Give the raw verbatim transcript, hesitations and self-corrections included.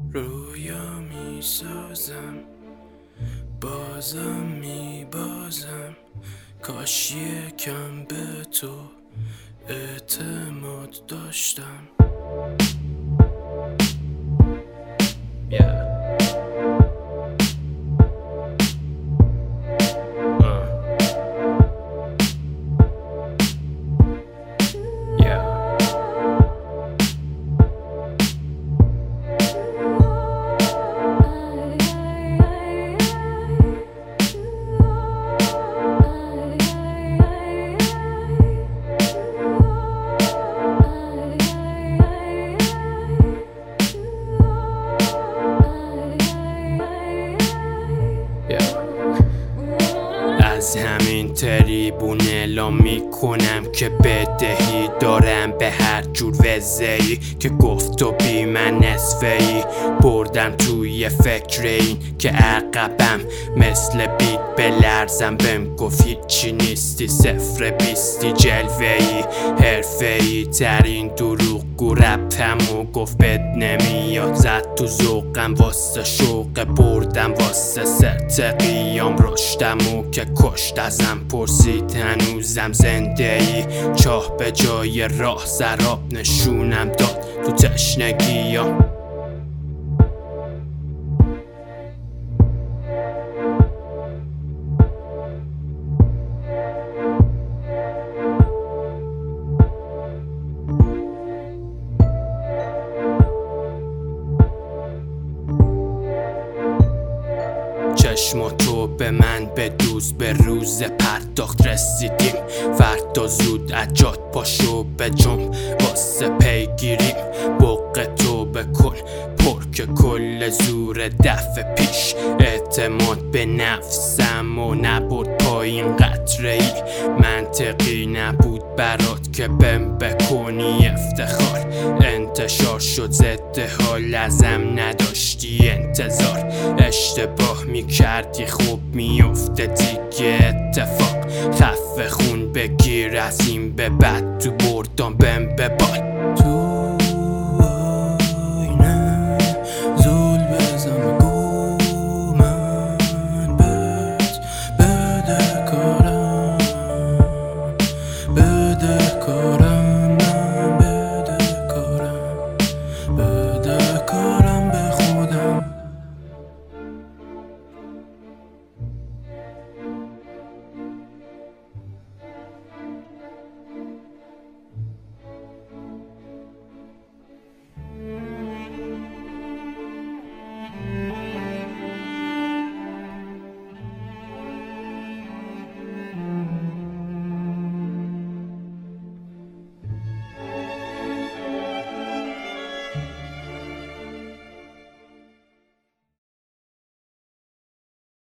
رویا می سازم بازم می بازم، کاش یکم به تو اعتماد داشتم. yeah. از همین تریبون اعلام میکنم که بدهی دارم به هر جور وزهی که گفت و بی من نصفهی. بردم توی فکر این که عقبم مثل بیت بلرزم، بهم گفت هیچی نیستی صفر بیستی جلوهی حرفهی ترین دروغگو ربطمو گفت بد نمیاد، زد تو ذوقم واسه شوق بردم واسه سرت قیام رشدمو که کشت ازم پرسید هنوزم زنده ای. چاه به جای راه سراب نشونم داد تو تشنگیام. چشم تو به من به دوز به روز پرداخت رسیدیم، فردا زود اجاد پاشو به جم واسه پیگیریم. بق تو بکن پر که کل زور دفع پیش، اعتماد به نفسم و نبرد پایین قطره ای. منطقی نبود برات که بهم بکنی افتخار، انتشار شد ضد حال ازم نداشتی انتظار. اشتباه میکردی خوب میفته دیگه اتفاق، خفه خون بگیر از این به بعد تو بردم بهم ببال. تو آینه زول بزن بگو من بهت بده کارم، بده کارم، من بده کارم، بده کارم.